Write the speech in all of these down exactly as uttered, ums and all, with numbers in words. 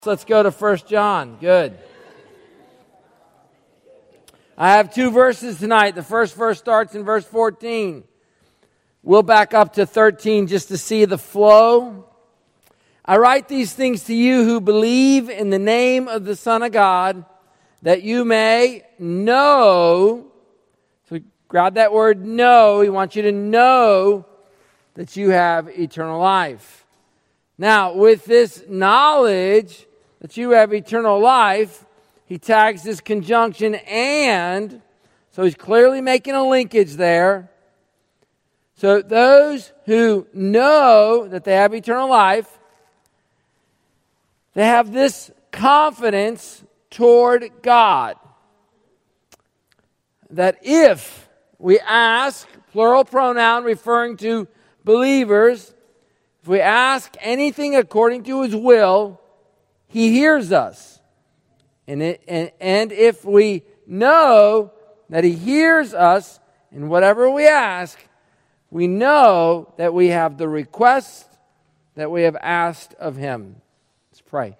Let's go to First John. Good. I have two verses tonight. The first verse starts in verse fourteen. We'll back up to thirteen just to see the flow. I write these things to you who believe in the name of the Son of God, that you may know. So grab that word know. We want you to know that you have eternal life. Now, with this knowledge that you have eternal life, he tags this conjunction and, so he's clearly making a linkage there. So those who know that they have eternal life, they have this confidence toward God. That if we ask, plural pronoun referring to believers, if we ask anything according to His will, He hears us. And, it, and, and if we know that He hears us in whatever we ask, we know that we have the request that we have asked of Him. Let's pray.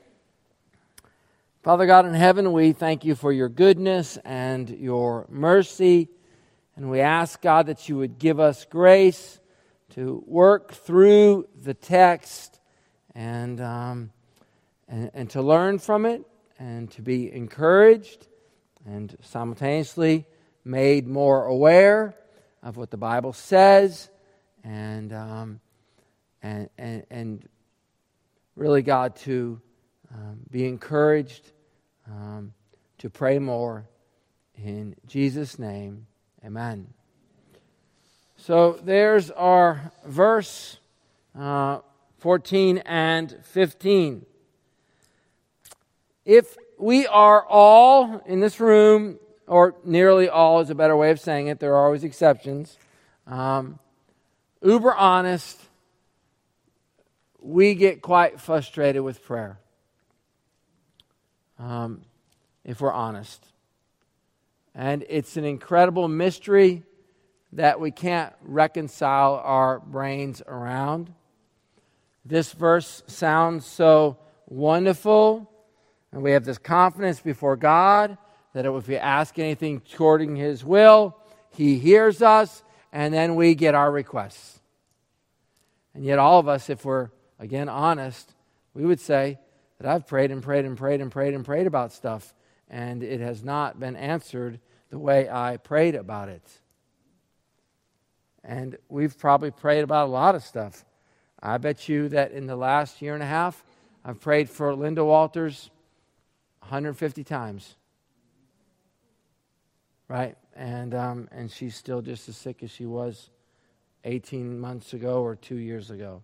Father God in heaven, we thank You for Your goodness and Your mercy. And we ask, God, that You would give us grace to work through the text and... Um, And, and to learn from it, and to be encouraged, and simultaneously made more aware of what the Bible says, and um, and, and and really, God, to um, be encouraged, um, to pray more. In Jesus' name, amen. So there's our verse uh, fourteen and fifteen. If we are all in this room, or nearly all is a better way of saying it, there are always exceptions, um, uber honest, we get quite frustrated with prayer. Um, if we're honest. And it's an incredible mystery that we can't reconcile our brains around. This verse sounds so wonderful. And we have this confidence before God that if we ask anything according to His will, He hears us, and then we get our requests. And yet all of us, if we're, again, honest, we would say that I've prayed and prayed and prayed and prayed and prayed about stuff, and it has not been answered the way I prayed about it. And we've probably prayed about a lot of stuff. I bet you that in the last year and a half, I've prayed for Linda Walters one hundred fifty times, right? And um, and she's still just as sick as she was eighteen months ago or two years ago.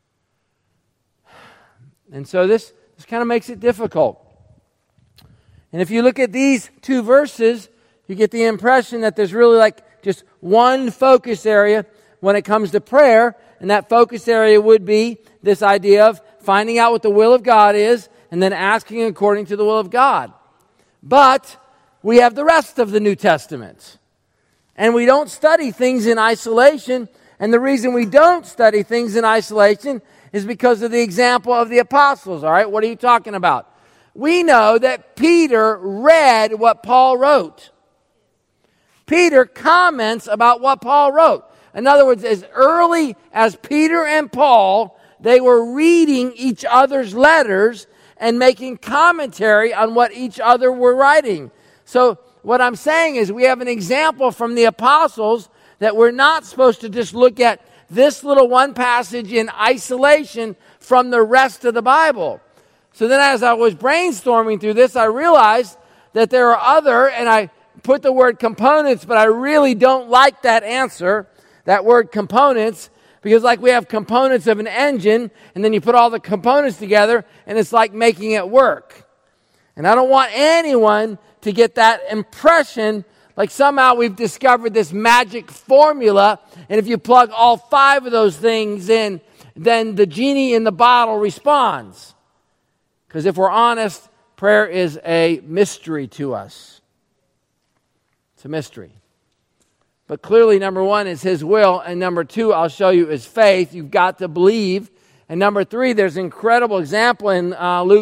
And so this, this kind of makes it difficult. And if you look at these two verses, you get the impression that there's really like just one focus area when it comes to prayer, and that focus area would be this idea of finding out what the will of God is, and then asking according to the will of God. But we have the rest of the New Testament. And we don't study things in isolation. And the reason we don't study things in isolation is because of the example of the apostles. All right, what are you talking about? We know that Peter read what Paul wrote. Peter comments about what Paul wrote. In other words, as early as Peter and Paul, they were reading each other's letters and making commentary on what each other were writing. So what I'm saying is we have an example from the apostles that we're not supposed to just look at this little one passage in isolation from the rest of the Bible. So then as I was brainstorming through this, I realized that there are other, and I put the word components, but I really don't like that answer, that word components, because like we have components of an engine, and then you put all the components together, and it's like making it work. And I don't want anyone to get that impression like somehow we've discovered this magic formula, and if you plug all five of those things in, then the genie in the bottle responds. Because if we're honest, prayer is a mystery to us. It's a mystery. But clearly, number one is His will, and number two, I'll show you, is faith. You've got to believe. And number three, there's an incredible example in uh, Luke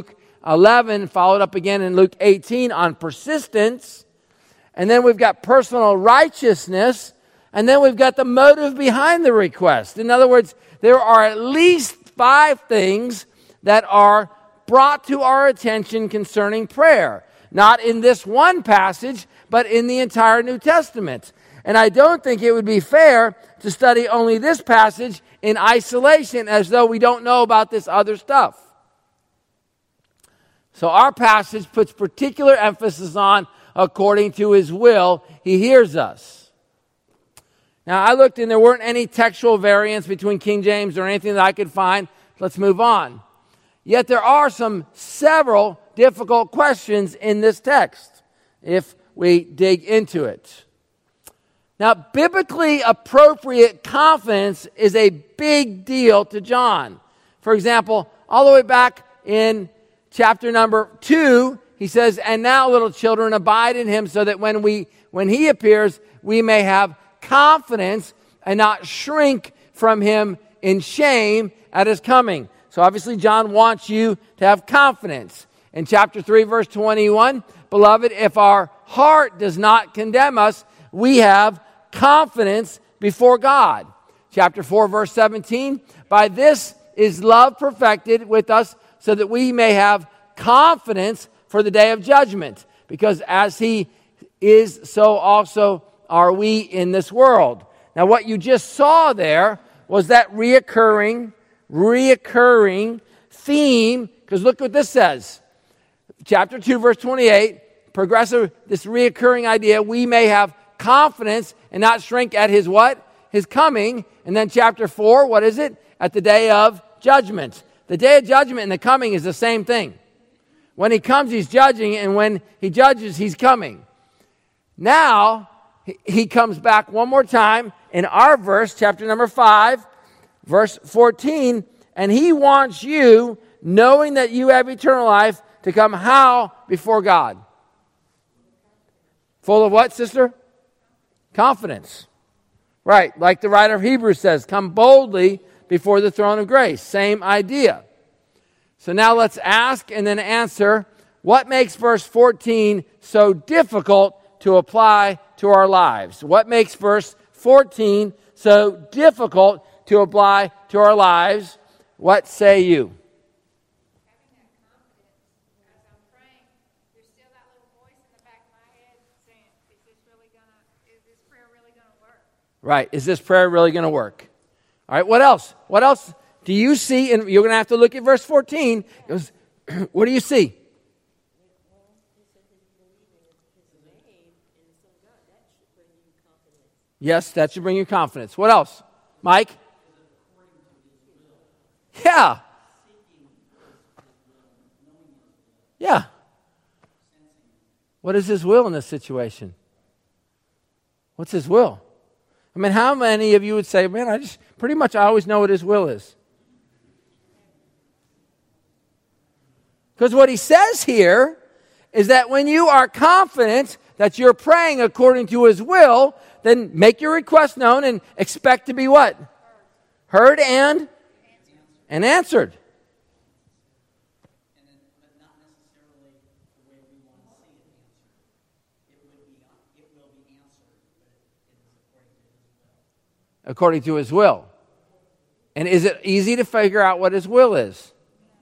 eleven, followed up again in Luke eighteen on persistence. And then we've got personal righteousness. And then we've got the motive behind the request. In other words, there are at least five things that are brought to our attention concerning prayer. Not in this one passage, but in the entire New Testament. And I don't think it would be fair to study only this passage in isolation as though we don't know about this other stuff. So our passage puts particular emphasis on according to his will, he hears us. Now, I looked and there weren't any textual variants between King James or anything that I could find. Let's move on. Yet there are some several difficult questions in this text if we dig into it. Now, biblically appropriate confidence is a big deal to John. For example, all the way back in chapter number two, he says, "And now, little children, abide in him, so that when we when he appears, we may have confidence and not shrink from him in shame at his coming." So obviously John wants you to have confidence. In chapter three, verse twenty-one, "Beloved, if our heart does not condemn us, we have confidence before God." Chapter four, verse seventeen, "By this is love perfected with us, so that we may have confidence for the day of judgment. Because as he is, so also are we in this world." Now what you just saw there was that reoccurring, reoccurring theme, because look what this says. Chapter two, verse twenty-eight, progressive, this reoccurring idea, we may have confidence and not shrink at his what? His coming. And then chapter four, what is it? At the day of judgment. The day of judgment and the coming is the same thing. When he comes, he's judging, and when he judges, he's coming. Now, he comes back one more time in our verse, chapter number five, verse fourteen, and he wants you, knowing that you have eternal life, to come how before God? Full of what, sister? Confidence. Right, like the writer of Hebrews says, come boldly before the throne of grace. Same idea. So now let's ask and then answer, what makes verse fourteen so difficult to apply to our lives? What makes verse fourteen so difficult to apply to our lives? What say you? Having that confidence as I'm praying, there's still that little voice in the back of my head saying, is this really gonna, is this prayer really gonna work? Right, is this prayer really going to work? All right, what else? What else do you see? And you're going to have to look at verse fourteen. It was, what do you see? Yes, that should bring you confidence. What else? Mike? Yeah. Yeah. What is his will in this situation? What's his will? I mean, how many of you would say, man, I just pretty much I always know what his will is? Because what he says here is that when you are confident that you're praying according to his will, then make your request known and expect to be what? Heard and and answered. And then, but not necessarily the way we want to see it answered. It would be, it will be answered, but it is according to his will. According to his will. And is it easy to figure out what his will is?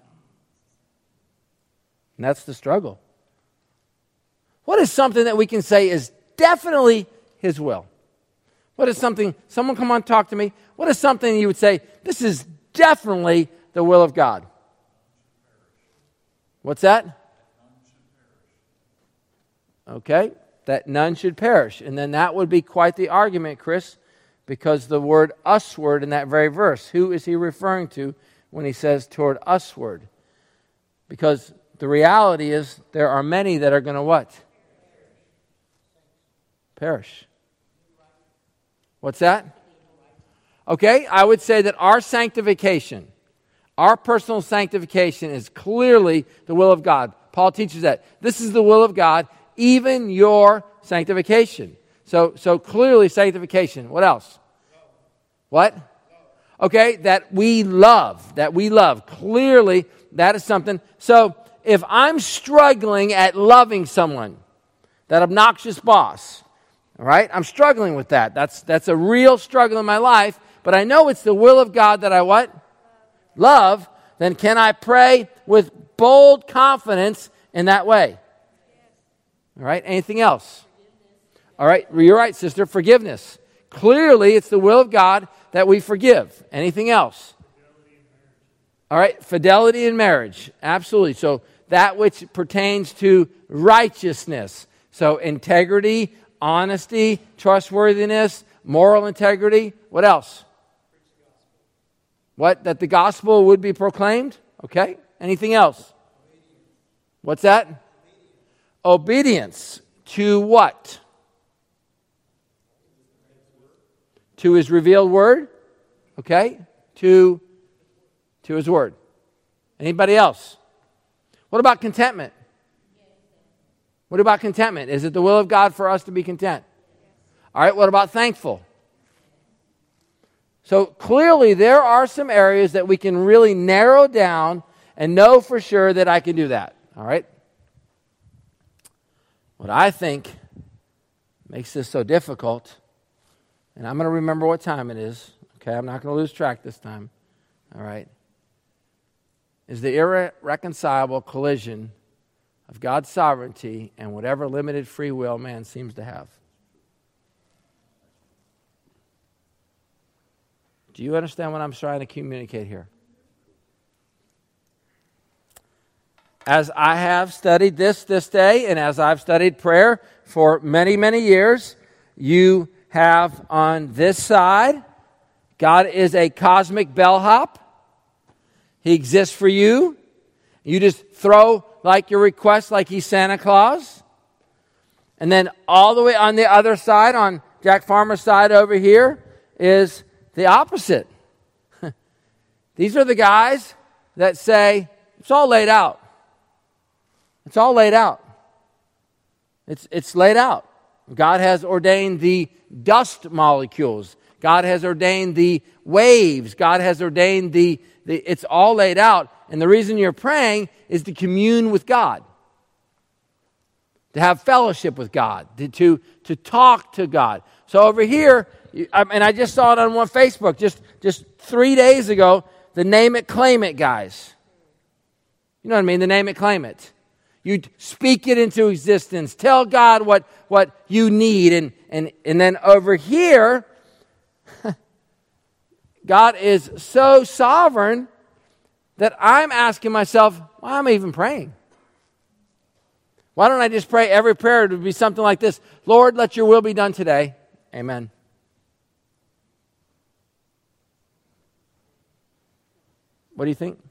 And that's the struggle. What is something that we can say is definitely his will? What is something, someone come on, talk to me. What is something you would say, this is definitely the will of God? What's that? Okay, that none should perish. And then that would be quite the argument, Chris, because the word usward in that very verse, who is he referring to when he says toward usward? Because the reality is there are many that are going to what? Perish. What's that? Okay, I would say that our sanctification, our personal sanctification is clearly the will of God. Paul teaches that. This is the will of God, even your sanctification. So, so clearly sanctification. What else? What? Okay, that we love, that we love. Clearly, that is something. So, if I'm struggling at loving someone, that obnoxious boss, all right? I'm struggling with that. That's that's a real struggle in my life, but I know it's the will of God that I what? Love. Then can I pray with bold confidence in that way? All right, anything else? All right, you're right, sister, forgiveness. Clearly, it's the will of God that we forgive. Anything else? All right, fidelity in marriage. Absolutely. So that which pertains to righteousness. So integrity, honesty, trustworthiness, moral integrity. What else? What? That the gospel would be proclaimed? Okay. Anything else? What's that? Obedience. To what? To his revealed word. Okay. To, to his word. Anybody else? What about contentment? What about contentment? Is it the will of God for us to be content? All right. What about thankful? So clearly there are some areas that we can really narrow down and know for sure that I can do that. All right? What I think makes this so difficult, and I'm going to remember what time it is, okay? I'm not going to lose track this time, all right, is the irreconcilable collision of God's sovereignty and whatever limited free will man seems to have. Do you understand what I'm trying to communicate here? As I have studied this this day, and as I've studied prayer for many, many years, you have on this side, God is a cosmic bellhop. He exists for you. You just throw like your request like he's Santa Claus. And then all the way on the other side, on Jack Farmer's side over here, is the opposite. These are the guys that say, it's all laid out. It's all laid out. It's, it's laid out. God has ordained the dust molecules. God has ordained the waves. God has ordained the, the, it's all laid out. And the reason you're praying is to commune with God. To have fellowship with God. To, to, to talk to God. So over here, and I just saw it on one Facebook just, just three days ago, the name it, claim it guys. You know what I mean? The name it, claim it. You speak it into existence. Tell God what, what you need. And, and, and then over here, God is so sovereign that I'm asking myself, why am I even praying? Why don't I just pray every prayer to be something like this? Lord, let your will be done today. Amen. What do you think?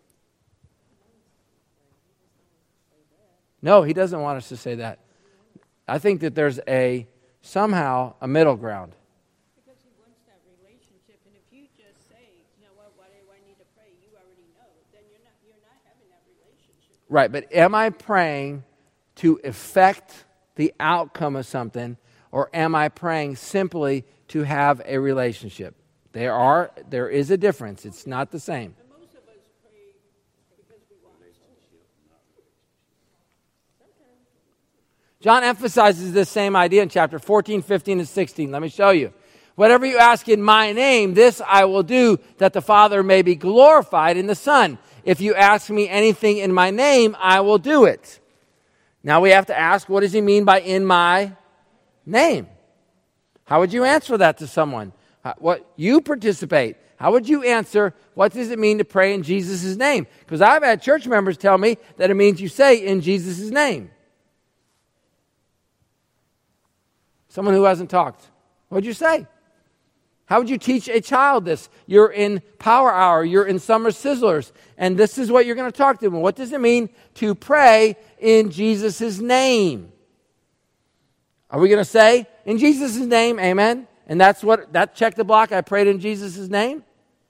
No, he doesn't want us to say that. I think that there's a, somehow, a middle ground. Because he wants that relationship, and if you just say, you know what, why do I need to pray? You already know. Then you're not, you're not having that relationship. Right, but am I praying to affect the outcome of something, or am I praying simply to have a relationship? There are, there is a difference. It's not the same. And most of us pray because we want relationship. John emphasizes this same idea in chapter fourteen, fifteen, and sixteen. Let me show you. Whatever you ask in my name, this I will do, that the Father may be glorified in the Son. If you ask me anything in my name, I will do it. Now we have to ask, what does he mean by in my name? How would you answer that to someone? What you participate. How would you answer, what does it mean to pray in Jesus' name? Because I've had church members tell me that it means you say in Jesus' name. Someone who hasn't talked. What would you say? How would you teach a child this? You're in Power Hour. You're in Summer Sizzlers. And this is what you're going to talk to them. What does it mean to pray in Jesus' name? Are we going to say, in Jesus' name, amen? And that's what, that check the block, I prayed in Jesus' name?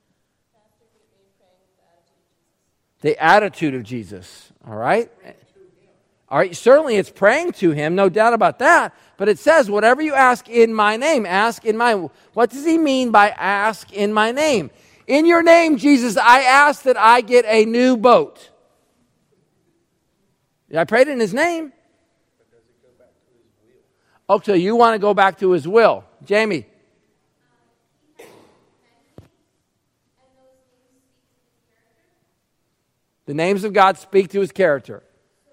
The attitude of Jesus. All right? All right, certainly it's praying to him, no doubt about that. But it says, whatever you ask in my name, ask in my... What does he mean by ask in my name? In your name, Jesus, I ask that I get a new boat. I prayed in his name. Oh, so you want to go back to his will. Jamie. The names of God speak to his character.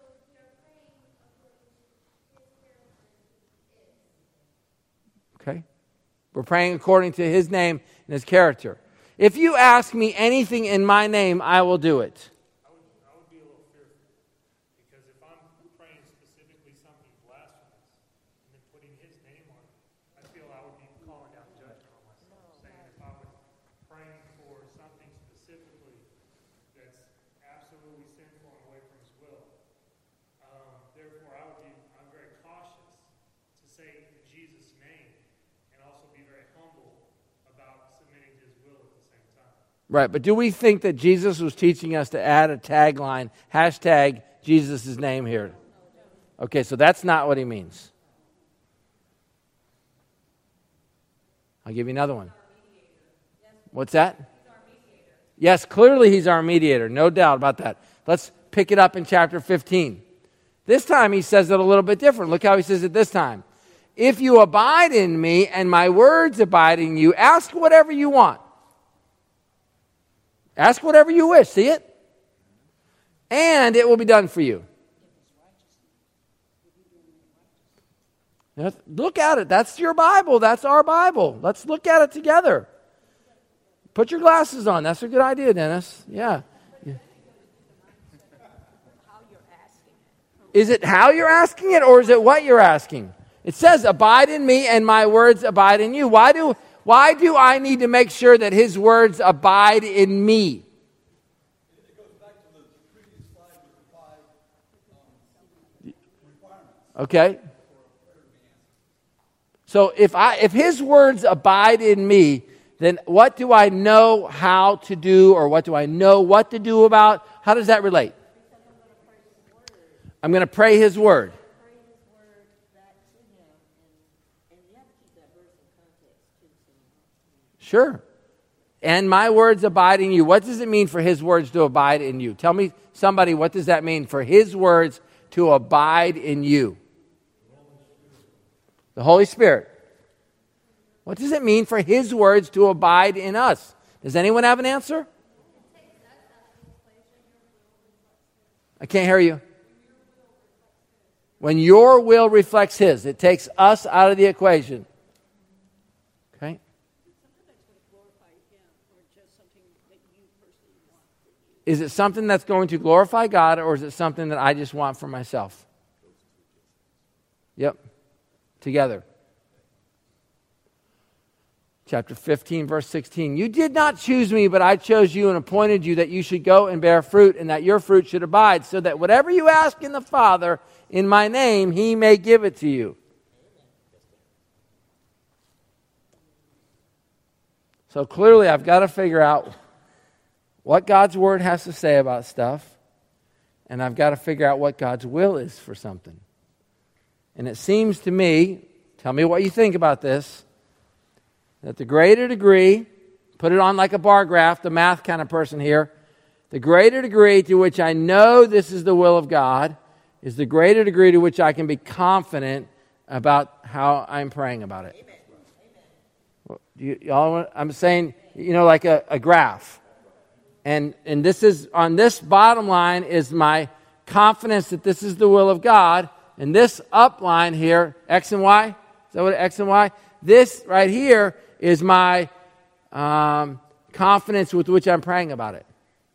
Okay? We're praying according to his name and his character. If you ask me anything in my name, I will do it. I would, I would be a little fearful. Because if I'm praying specifically something blasphemous and then putting his name on it, I feel I would be calling down judgment on myself. Saying if I was praying for something specifically that's absolutely sinful and away from his will, um, therefore I would be, I'm very cautious to say in Jesus' name and also be very humble about submitting to his will at the same time. Right, but do we think that Jesus was teaching us to add a tagline, hashtag Jesus' name here? Okay, so that's not what he means. I'll give you another one. What's that? Yes, clearly he's our mediator, no doubt about that. Let's pick it up in chapter fifteen. This time he says it a little bit different. Look how he says it this time. If you abide in me and my words abide in you, ask whatever you want. Ask whatever you wish. See it? And it will be done for you. Look at it. That's your Bible. That's our Bible. Let's look at it together. Put your glasses on. That's a good idea, Dennis. Yeah. Is it how you're asking it, or is it what you're asking? It says, abide in me and my words abide in you. Why do, why do I need to make sure that his words abide in me? It goes back to the previous slide with the five um, requirements. Okay. So if I if his words abide in me, then what do I know how to do, or what do I know what to do about? How does that relate? I'm going to pray his word. Sure. And my words abide in you. What does it mean for his words to abide in you? Tell me, somebody, what does that mean for his words to abide in you? The Holy Spirit. What does it mean for his words to abide in us? Does anyone have an answer? I can't hear you. When your will reflects his, it takes us out of the equation. Okay? Is it something that's going to glorify God, or is it something that I just want for myself? Yep. Together. Chapter fifteen, verse sixteen. You did not choose me, but I chose you and appointed you that you should go and bear fruit, and that your fruit should abide, so that whatever you ask in the Father in my name, he may give it to you. So clearly I've got to figure out what God's word has to say about stuff, and I've got to figure out what God's will is for something. And it seems to me, tell me what you think about this, that the greater degree, put it on like a bar graph, the math kind of person here, the greater degree to which I know this is the will of God is the greater degree to which I can be confident about how I'm praying about it. Amen. Well, you, y'all want, I'm saying, you know, like a, a graph. And, and this is, on this bottom line is my confidence that this is the will of God. And this up line here, X and Y, is that what X and Y? This right here is my um, confidence with which I'm praying about it.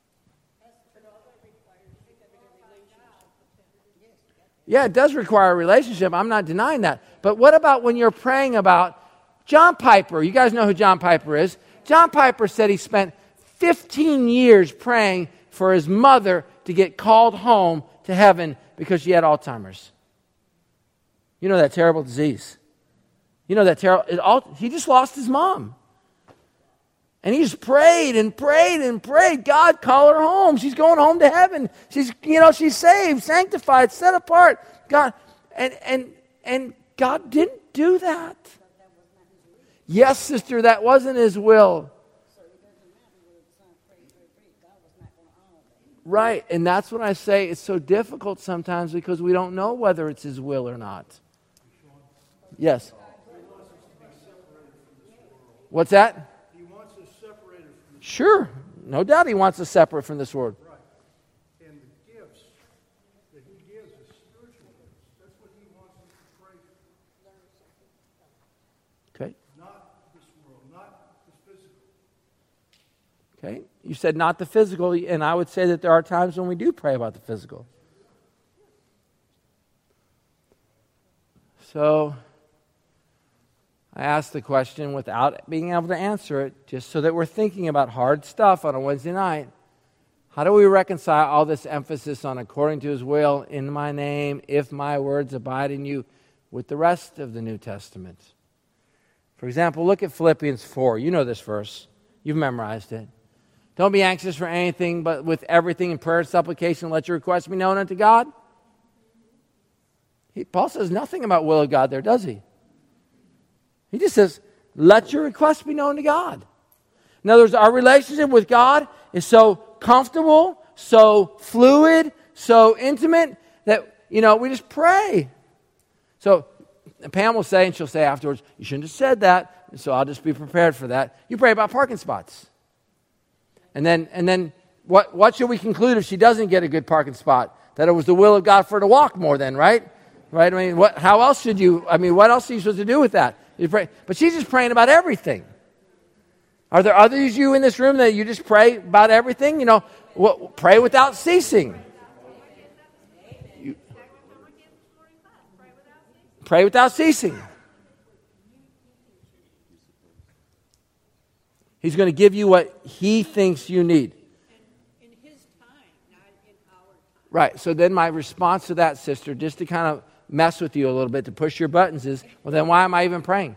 Yeah, it does require a relationship. I'm not denying that. But what about when you're praying about John Piper? You guys know who John Piper is. John Piper said he spent fifteen years praying for his mother to get called home to heaven because she had Alzheimer's. You know that terrible disease. You know that terrible... He just lost his mom. And he just prayed and prayed and prayed. God, call her home. She's going home to heaven. She's, you know, she's saved, sanctified, set apart. God, and and and God didn't do that. Yes, sister, that wasn't his will. Right, and that's when I say it's so difficult sometimes because we don't know whether it's His will or not. Yes. What's that? He wants us separated from the Sure, no doubt He wants us separate from this world. right. And the gifts that He gives us, spiritual gifts, that's what He wants us to pray for. Okay, Not this world, not the physical. okay. You said not the physical, and I would say that there are times when we do pray about the physical. So, I asked the question without being able to answer it, just so that we're thinking about hard stuff on a Wednesday night. How do we reconcile all this emphasis on according to His will, in my name, if my words abide in you, with the rest of the New Testament? For example, look at Philippians four. You know this verse. You've memorized it. Don't be anxious for anything, but with everything in prayer and supplication, let your requests be known unto God. He, Paul says nothing about will of God there, does he? He just says, let your requests be known to God. In other words, our relationship with God is so comfortable, so fluid, so intimate that, you know, we just pray. So Pam will say, and she'll say afterwards, you shouldn't have said that, so I'll just be prepared for that. You pray about parking spots. And then, and then what, what should we conclude if she doesn't get a good parking spot? That it was the will of God for her to walk more then, right? Right? I mean, what, how else should you, I mean, what else are you supposed to do with that? You pray, but she's just praying about everything. Are there others of you in this room that you just pray about everything? You know, what, pray without ceasing. You, pray without ceasing. He's going to give you what He thinks you need. In His time, not in our time. Right. So then my response to that, sister, just to kind of mess with you a little bit, to push your buttons is, well, then why am I even praying?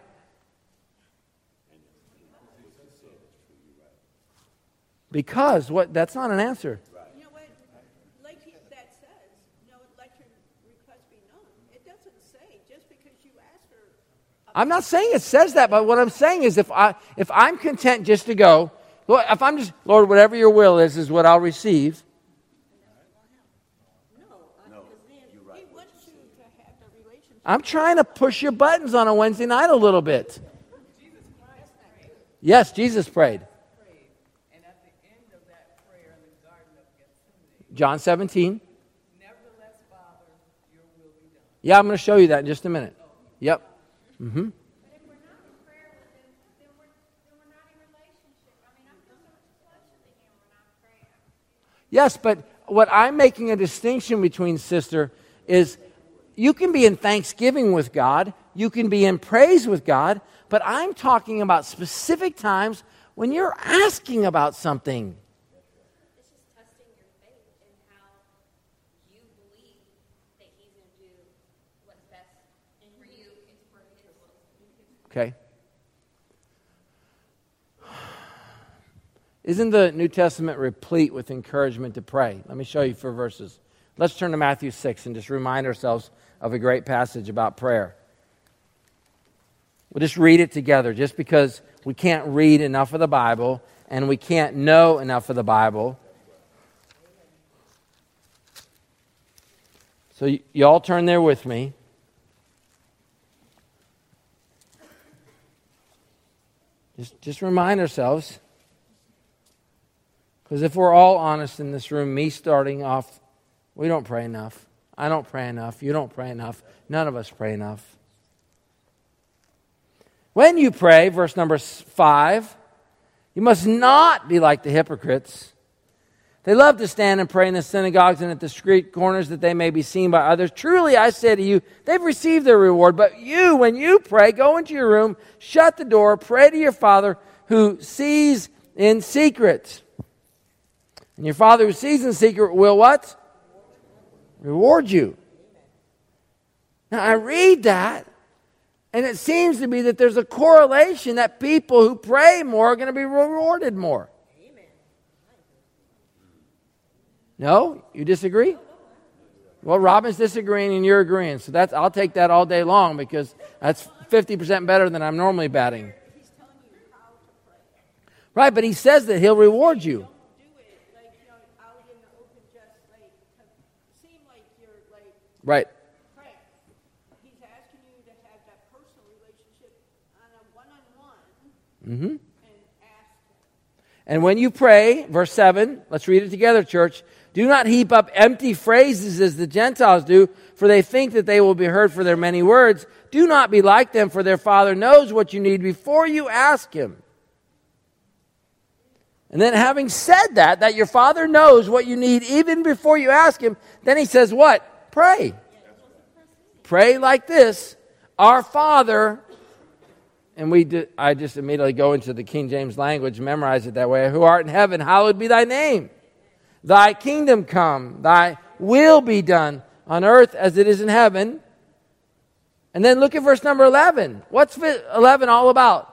Because what? That's not an answer. You know what? Like he, that says, you know, let your request be known. It doesn't say just because you ask her. I'm not saying it says that, but what I'm saying is if, I, if I'm content just to go, Lord, if I'm just, Lord, whatever your will is, is what I'll receive. No, because then He wants you to have the relationship. I'm trying to push your buttons on a Wednesday night a little bit. Yes, Jesus prayed. And at the end of that prayer in the Garden of Gethsemane, John seventeen. nevertheless, Father, your will be done. Yeah, I'm going to show you that in just a minute. Yep. Mm-hmm. But if we're not in prayer with Him, then we're, then we're not in relationship. I mean, I feel so much closer to Him when I'm praying. Yes, but what I'm making a distinction between, sister, is you can be in thanksgiving with God, you can be in praise with God, but I'm talking about specific times when you're asking about something. This is testing your faith in how you believe that He's going to do what's best for you. It's for His will. Okay. Isn't the New Testament replete with encouragement to pray? Let me show you four verses. Let's turn to Matthew six and just remind ourselves of a great passage about prayer. We'll just read it together just because we can't read enough of the Bible and we can't know enough of the Bible. So y- you all turn there with me. Just, just remind ourselves. Because if we're all honest in this room, me starting off, we don't pray enough. I don't pray enough. You don't pray enough. None of us pray enough. When you pray, verse number five, you must not be like the hypocrites. They love to stand and pray in the synagogues and at the street corners that they may be seen by others. Truly, I say to you, they've received their reward. But you, when you pray, go into your room, shut the door, pray to your Father who sees in secret. And your Father who sees in secret will what? Reward you. Now, I read that, and it seems to be that there's a correlation that people who pray more are going to be rewarded more. No? You disagree? Well, Robin's disagreeing and you're agreeing. So that's I'll take that all day long because that's fifty percent better than I'm normally batting. Right, but he says that he'll reward you. Do it like, you know, out in the open Right. pray. He's asking you to have that personal relationship on a one-on-one Mm-hmm. and ask him. And when you pray, verse seven, let's read it together, church. Do not heap up empty phrases as the Gentiles do, for they think that they will be heard for their many words. Do not be like them, for their Father knows what you need before you ask Him. And then having said that, that your Father knows what you need even before you ask Him, then He says what? Pray. Pray like this, Our Father, and we do, I just immediately go into the King James language, memorize it that way, who art in heaven, hallowed be thy name. Thy kingdom come, thy will be done on earth as it is in heaven. And then look at verse number eleven. What's eleven all about?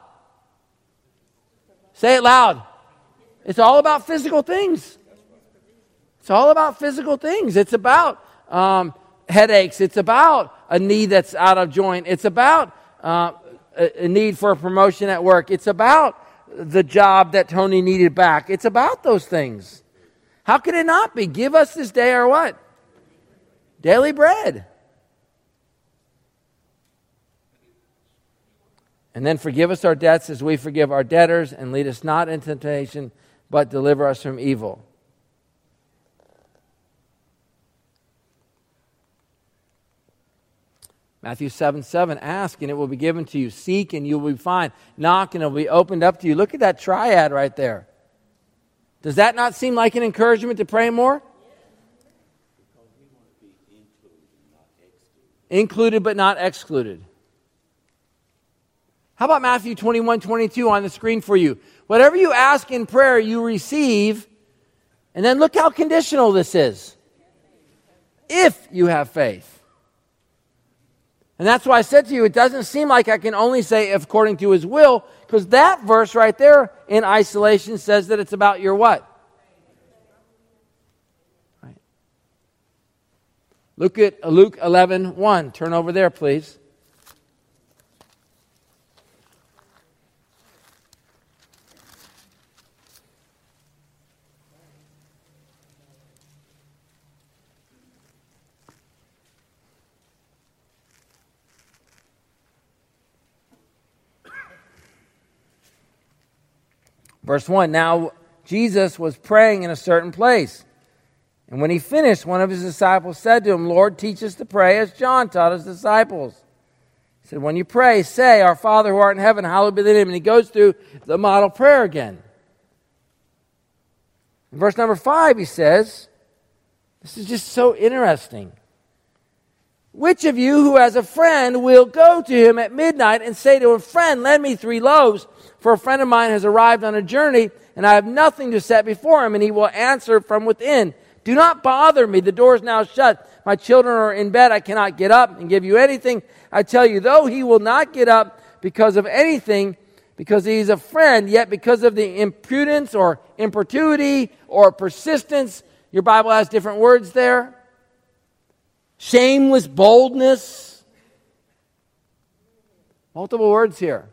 Say it loud. It's all about physical things. It's all about physical things. It's about um, headaches. It's about a knee that's out of joint. It's about uh, a, a need for a promotion at work. It's about the job that Tony needed back. It's about those things. How could it not be? Give us this day our what? Daily bread. And then forgive us our debts as we forgive our debtors, and lead us not into temptation, but deliver us from evil. Matthew seven seven, ask and it will be given to you. Seek and you will be found. Knock and it will be opened up to you. Look at that triad right there. Does that not seem like an encouragement to pray more? Included but not excluded. How about Matthew twenty-one twenty-two on the screen for you? Whatever you ask in prayer, you receive. And then look how conditional this is. If you have faith. And that's why I said to you, it doesn't seem like I can only say according to His will, because that verse right there in isolation says that it's about your what? Right. Look at Luke eleven one. Turn over there, please. Verse one, now Jesus was praying in a certain place. And when He finished, one of His disciples said to Him, Lord, teach us to pray as John taught His disciples. He said, when you pray, say, Our Father who art in heaven, hallowed be thy name. And he goes through the model prayer again. In verse number five, he says, this is just so interesting. Which of you who has a friend will go to him at midnight and say to a friend, lend me three loaves, for a friend of mine has arrived on a journey, and I have nothing to set before him, and he will answer from within, do not bother me, the door is now shut, my children are in bed, I cannot get up and give you anything. I tell you, though he will not get up because of anything, because he is a friend, yet because of the impudence or importunity or persistence, your Bible has different words there, shameless boldness. Multiple words here.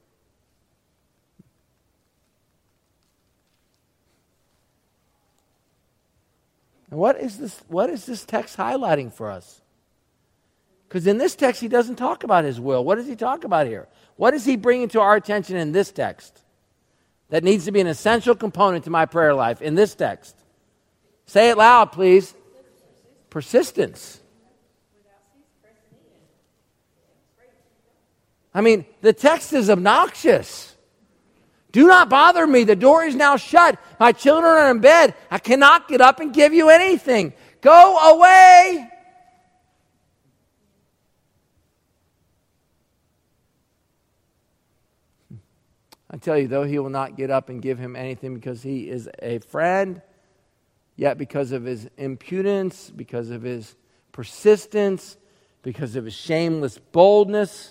And what is this, what is this text highlighting for us? Because in this text, he doesn't talk about his will. What does he talk about here? What is he bringing to our attention in this text that needs to be an essential component to my prayer life in this text? Say it loud, please. Persistence. I mean, the text is obnoxious. Do not bother me. The door is now shut. My children are in bed. I cannot get up and give you anything. Go away. I tell you, though he will not get up and give him anything because he is a friend, yet because of his impudence, because of his persistence, because of his shameless boldness,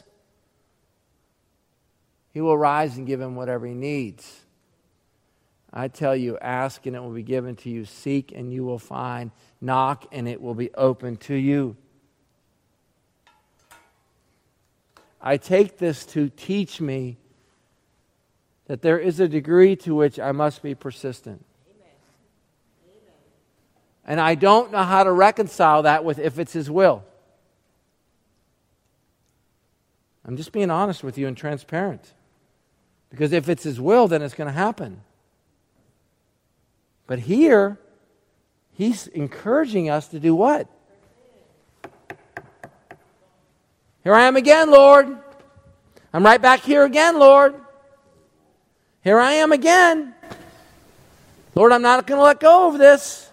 he will rise and give him whatever he needs. I tell you, ask and it will be given to you. Seek and you will find. Knock and it will be opened to you. I take this to teach me that there is a degree to which I must be persistent. And I don't know how to reconcile that with if it's his will. I'm just being honest with you and transparent. Because if it's His will, then it's going to happen. But here, He's encouraging us to do what? Here I am again, Lord. I'm right back here again, Lord. Here I am again. Lord, I'm not going to let go of this.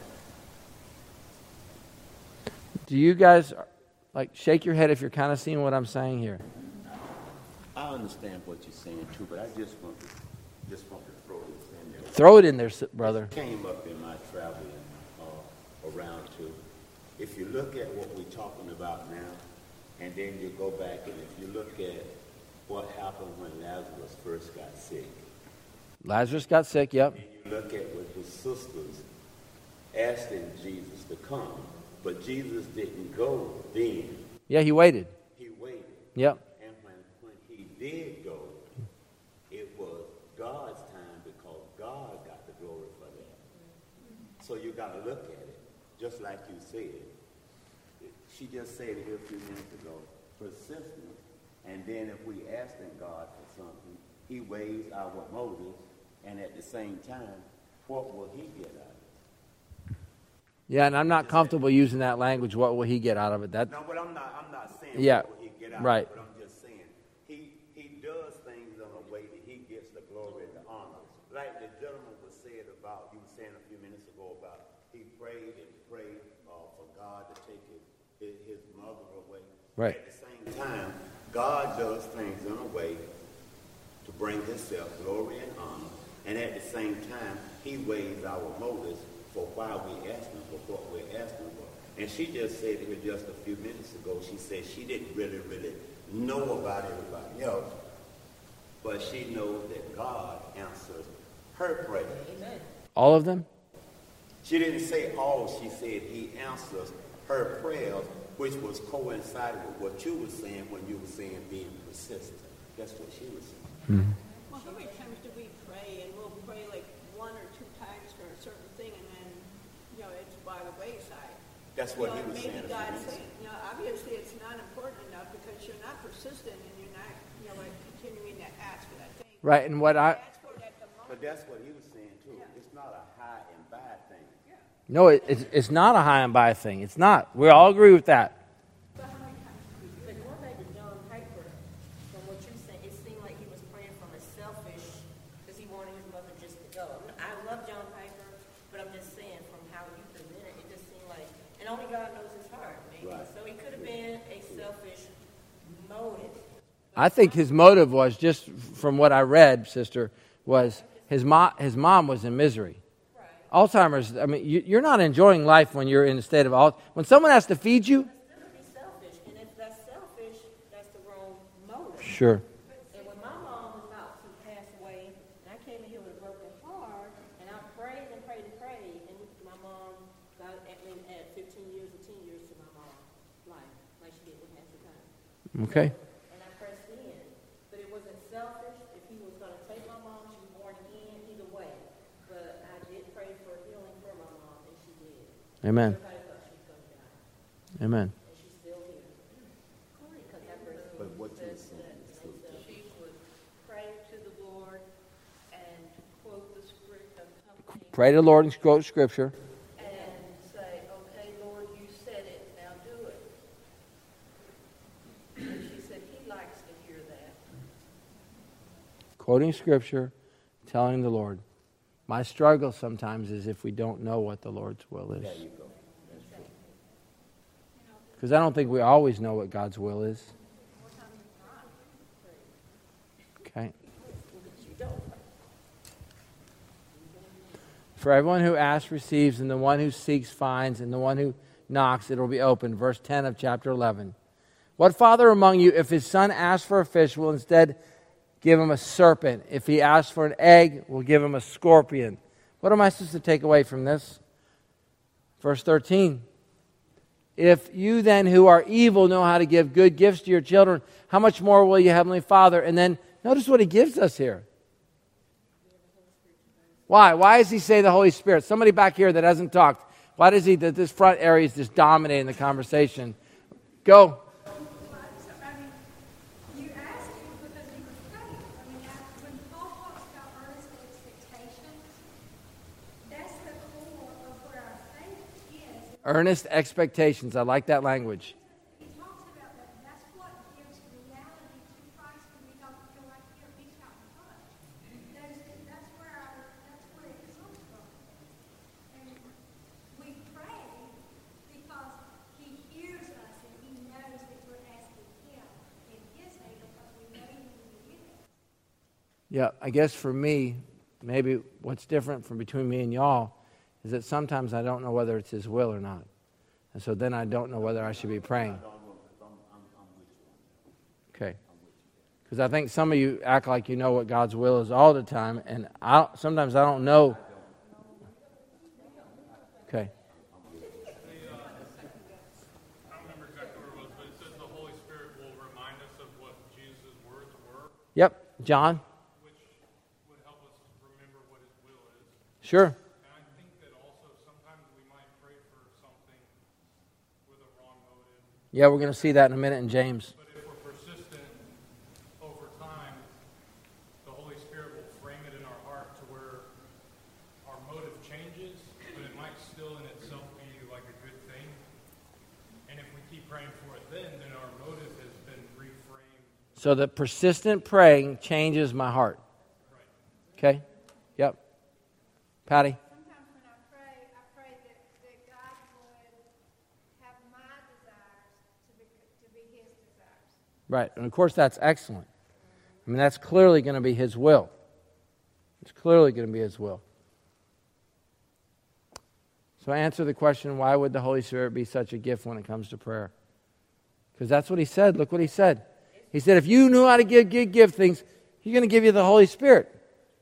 Do you guys, like, shake your head if you're kind of seeing what I'm saying here? I understand what you're saying too, but I just want to, just want to throw this in there. Throw it in there, brother. It came up in my traveling uh, around too. If you look at what we're talking about now, and then you go back and if you look at what happened when Lazarus first got sick. Lazarus got sick, yep. And you look at what his sisters asking Jesus to come, but Jesus didn't go then. Yeah, He waited. He waited. Yep. And when, when He did go, it was God's time because God got the glory for that. So you got to look at it, just like you said. She just said it here a few minutes ago, persistent. And then if we asking God for something, He weighs our motives, and at the same time, what will He get out of it? Yeah, and I'm not comfortable using that language. What will He get out of it? That. No, but I'm not. I'm not saying Yeah, what will He get out right. of it. But I'm just saying He He does things in a way that He gets the glory and the honor. Like the gentleman was said about, you were saying a few minutes ago about he prayed and prayed uh, for God to take his, his his mother away. Right. At the same time, God does things in a way to bring Himself glory and honor, and at the same time, He weighs our motives for why we asking for what we're asking for. And she just said here just a few minutes ago, she said she didn't really, really know about everybody else, but she knows that God answers her prayer. Amen. All of them? She didn't say all, she said He answers her prayers, which was coincided with what you were saying when you were saying being persistent. That's what she was saying. Mm-hmm. Well, how many times do we pray and we'll pray like one or two times for a certain thing and then, you know, it's by the wayside. That's what you know, he was maybe saying. God saying, you know, obviously it's not important enough because you're not persistent and you're not, you know, like continuing to ask for that thing. Right, and what I... Ask for it at the moment. But that's what he was saying too. Yeah. It's not a high and bad thing. Yeah. No, it, it's, it's not a high and by thing. It's not. We all agree with that. But going back to John Piper, from what you said, it seemed like he was praying from a selfish, because he wanted his mother just to go. I love John Piper, but I'm just saying from how you presented, it just seemed like, and only God knows his heart, maybe. Right. So it could have been a selfish motive. I think his motive was, just from what I read, sister, was his, mo- his mom was in misery. Alzheimer's, I mean, you, you're not enjoying life when you're in a state of Alzheimer's. When someone has to feed you. It's going to be selfish, and if that's selfish, that's the wrong motive. Sure. And when my mom was about to pass away, and I came in here with a broken heart, and I prayed and prayed and prayed, and my mom, God at me add fifteen years or ten years to my mom's life, like she did with Hezekiah. Okay. And I pressed in, but it wasn't selfish. If he was going to take my mom, she was born again, either way. But I did pray for healing for my mom, and she did. Amen. Everybody thought she was going to die, Amen. and she's still here. Because that person But what you said were saying is true. that she would pray to the Lord and quote the script of something Pray to the Lord and quote Scripture. and say, okay, Lord, you said it, now do it. And she said he likes to hear that. Quoting Scripture, telling the Lord. My struggle sometimes is if we don't know what the Lord's will is. There you go. That's true. Because I don't think we always know what God's will is. Okay. For everyone who asks receives, and the one who seeks finds, and the one who knocks it will be opened. Verse ten of chapter eleven. What father among you, if his son asks for a fish, will instead give him a serpent? If he asks for an egg, will give him a scorpion? What am I supposed to take away from this? Verse thirteen. If you then who are evil know how to give good gifts to your children, how much more will your heavenly Father? And then notice what he gives us here. Why? Why does he say the Holy Spirit? Somebody back here that hasn't talked. Why does he, that this front area is just dominating the conversation? Go. Earnest expectations. I like that language. He talks about that. That's what gives reality to Christ when we don't feel like here he's got the touch. That's, that's where our, that's where it comes from. And we pray because he hears us and he knows that we're asking him in his name because we know him when we do it. Yeah, I guess for me, maybe what's different from between me and y'all is that sometimes I don't know whether it's his will or not. And so then I don't know whether I should be praying. Okay. Because I think some of you act like you know what God's will is all the time, and I, sometimes I don't know. Okay. I don't remember exactly where it was, but it says the Holy Spirit will remind us of what Jesus' words were, Yep, John. which would help us remember what his will is. Sure. And I think that also sometimes we might pray for something with a wrong motive. Yeah, we're going to see that in a minute in James. But if we're persistent over time, the Holy Spirit will frame it in our heart to where our motive changes, but it might still in itself be like a good thing. And if we keep praying for it then, then our motive has been reframed. So that persistent praying changes my heart. Okay? Yep. Patty? Sometimes when I pray, I pray that, that God would have my desires to be, to be his desires. Right. And of course, that's excellent. I mean, that's clearly going to be his will. It's clearly going to be his will. So answer the question, why would the Holy Spirit be such a gift when it comes to prayer? Because that's what he said. Look what he said. He said, if you knew how to give, give, give things, he's going to give you the Holy Spirit.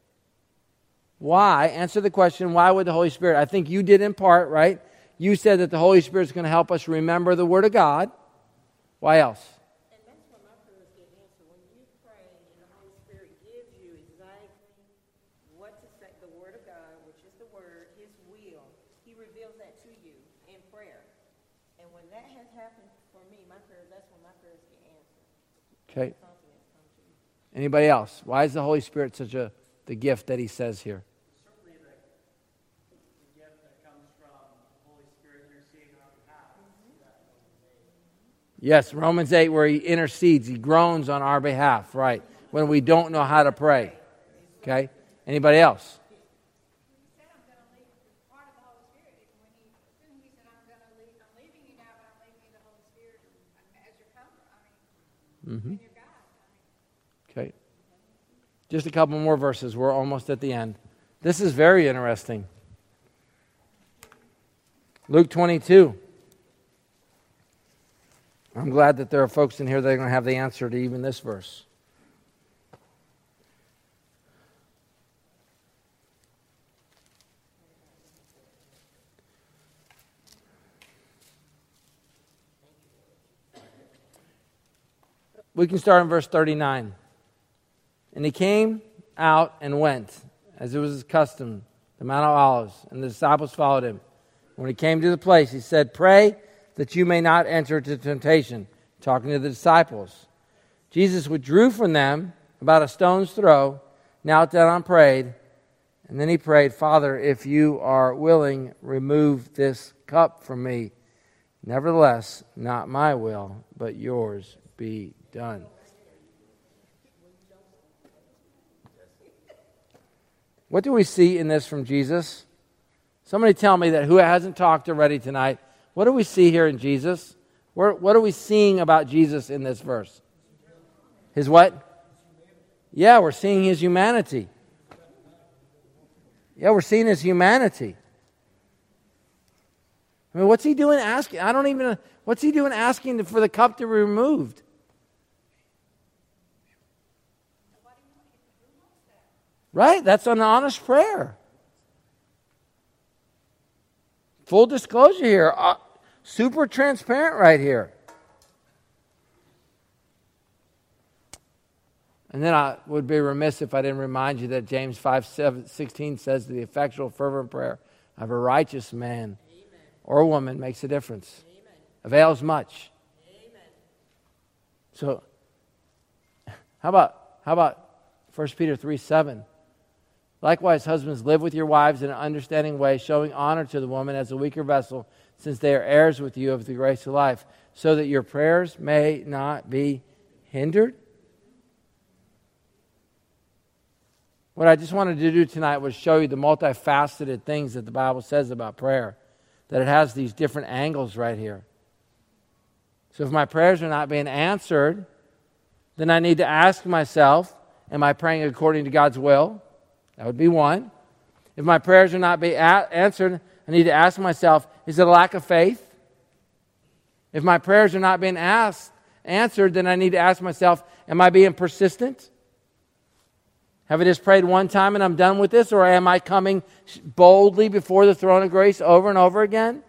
Why? Answer the question, why would the Holy Spirit? I think you did in part, right? You said that the Holy Spirit is going to help us remember the Word of God. Why else? And that's what my prayers get answered. When you pray and the Holy Spirit gives you exactly what to say, the Word of God, which is the Word, His will, He reveals that to you in prayer. And when that has happened for me, my prayers, that's when my prayers get answered. Okay. Confidence comes to you. Anybody else? Why is the Holy Spirit such a the gift that he says here? Certainly the, the gift that comes from the Holy Spirit interceding on our behalf. Yes, Romans eight, where he intercedes, he groans on our behalf, right, when we don't know how to pray. Okay? Anybody else? He said, I'm going to leave part of the Holy Spirit. When he, soon he said, I'm going to leave, I'm leaving you now, but I'm leaving you the Holy Spirit as your comfort. I mean, Mm-hmm. and your guide. I mean, Okay. Just a couple more verses. We're almost at the end. This is very interesting. Luke twenty-two. I'm glad that there are folks in here that are going to have the answer to even this verse. We can start in verse thirty-nine. And he came out and went, as it was his custom, the Mount of Olives, and the disciples followed him. When he came to the place, he said, pray that you may not enter into temptation, talking to the disciples. Jesus withdrew from them about a stone's throw, knelt down and prayed, and then he prayed, Father, if you are willing, remove this cup from me. Nevertheless, not my will, but yours be done. What do we see in this from Jesus? Somebody tell me that who hasn't talked already tonight. What do we see here in Jesus? What, what are we seeing about Jesus in this verse? His what? Yeah, we're seeing his humanity. Yeah, we're seeing his humanity. I mean, what's he doing asking? I don't even, what's he doing asking for the cup to be removed? Right? That's an honest prayer. Full disclosure here. Uh, super transparent right here. And then I would be remiss if I didn't remind you that James five sixteen says the effectual fervent prayer of a righteous man Amen. Or woman makes a difference. Amen. Avails much. Amen. So, how about, how about First Peter three seven? Likewise, husbands, live with your wives in an understanding way, showing honor to the woman as a weaker vessel, since they are heirs with you of the grace of life, so that your prayers may not be hindered. What I just wanted to do tonight was show you the multifaceted things that the Bible says about prayer, that it has these different angles right here. So if my prayers are not being answered, then I need to ask myself, am I praying according to God's will? That would be one. If my prayers are not being a- answered, I need to ask myself, is it a lack of faith? If my prayers are not being asked, answered, then I need to ask myself, am I being persistent? Have I just prayed one time and I'm done with this? Or am I coming boldly before the throne of grace over and over again?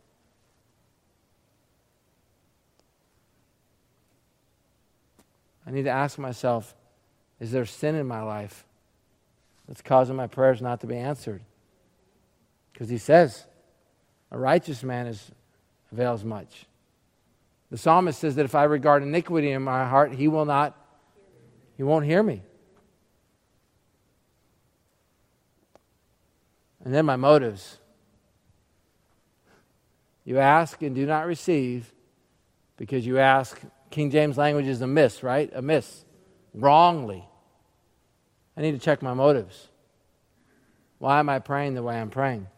I need to ask myself, is there sin in my life that's causing my prayers not to be answered? Because he says, a righteous man is, avails much. The psalmist says that if I regard iniquity in my heart, he will not, he won't hear me. And then my motives. You ask and do not receive because you ask, King James language is amiss, right? Amiss. Wrongly. I need to check my motives. Why am I praying the way I'm praying?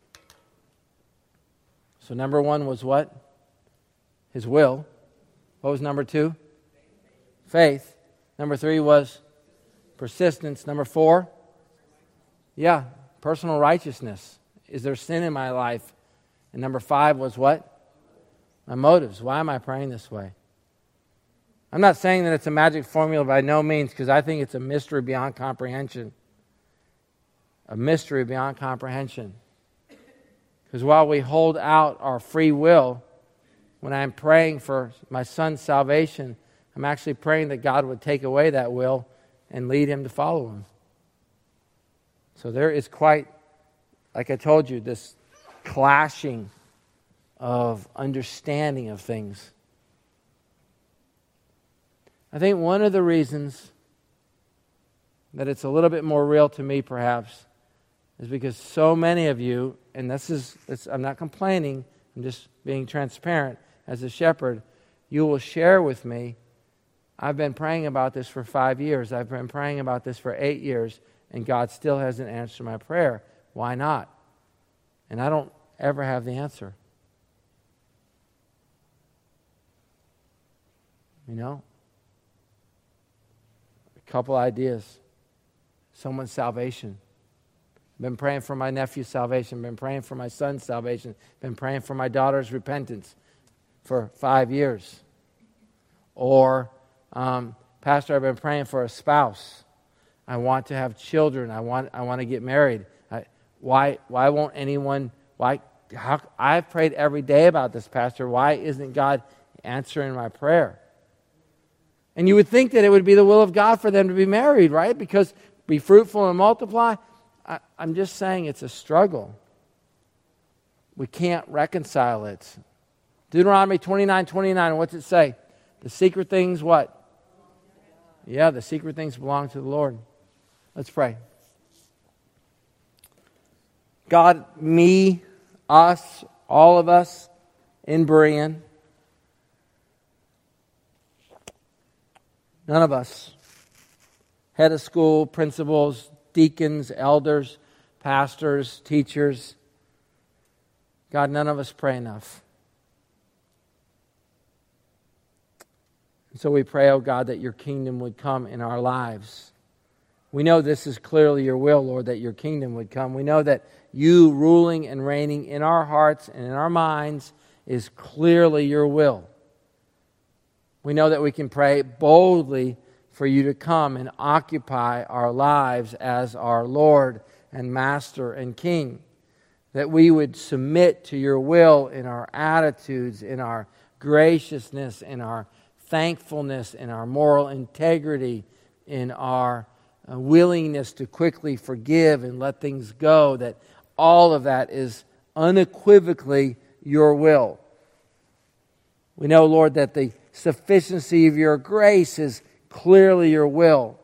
So number one was what? His will. What was number two? Faith. Number three was persistence. Number four? Yeah, personal righteousness. Is there sin in my life? And number five was what? My motives. Why am I praying this way? I'm not saying that it's a magic formula by no means, because I think it's a mystery beyond comprehension. A mystery beyond comprehension. Because while we hold out our free will, when I'm praying for my son's salvation, I'm actually praying that God would take away that will and lead him to follow him. So there is quite, like I told you, this clashing of understanding of things. I think one of the reasons that it's a little bit more real to me, perhaps, is because so many of you, and this is, this, I'm not complaining, I'm just being transparent as a shepherd, you will share with me, I've been praying about this for five years, I've been praying about this for eight years, and God still hasn't answered my prayer. Why not? And I don't ever have the answer. You know? A couple ideas. Someone's salvation. Been praying for my nephew's salvation. Been praying for my son's salvation. Been praying for my daughter's repentance for five years. Or, um, Pastor, I've been praying for a spouse. I want to have children. I want. I want to get married. I, why? Why won't anyone? Why? How? I've prayed every day about this, Pastor. Why isn't God answering my prayer? And you would think that it would be the will of God for them to be married, right? Because be fruitful and multiply. I, I'm just saying it's a struggle. We can't reconcile it. Deuteronomy twenty-nine twenty-nine, what's it say? The secret things, what? Yeah, the secret things belong to the Lord. Let's pray. God, me, us, all of us in Berean, none of us, head of school, principals, deacons, elders, pastors, teachers, God, none of us pray enough. And so we pray, oh God, that your kingdom would come in our lives. We know this is clearly your will, Lord, that your kingdom would come. We know that you ruling and reigning in our hearts and in our minds is clearly your will. We know that we can pray boldly for you to come and occupy our lives as our Lord and Master and King. That we would submit to your will in our attitudes, in our graciousness, in our thankfulness, in our moral integrity, in our uh, willingness to quickly forgive and let things go, that all of that is unequivocally your will. We know, Lord, that the sufficiency of your grace is clearly your will.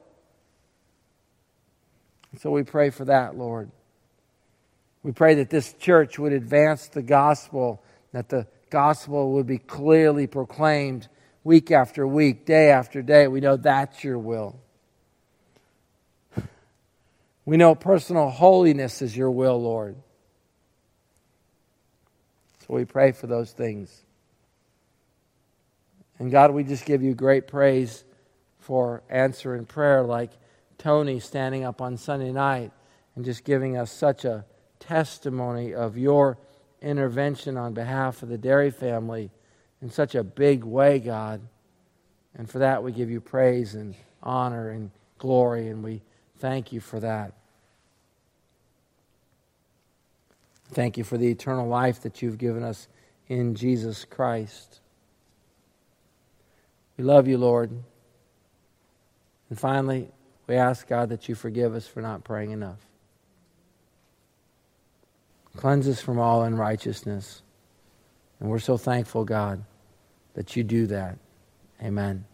And so we pray for that, Lord. We pray that this church would advance the gospel that the gospel would be clearly proclaimed week after week, day after day. We know that's your will. We know personal holiness is your will, Lord. So we pray for those things. And God, we just give you great praise for answering prayer, like Tony standing up on Sunday night and just giving us such a testimony of your intervention on behalf of the Derry family in such a big way, God. And for that we give you praise and honor and glory, and we thank you for that. Thank you for the eternal life that you've given us in Jesus Christ. We love you, Lord. And finally, we ask, God, that you forgive us for not praying enough. Cleanse us from all unrighteousness. And we're so thankful, God, that you do that. Amen.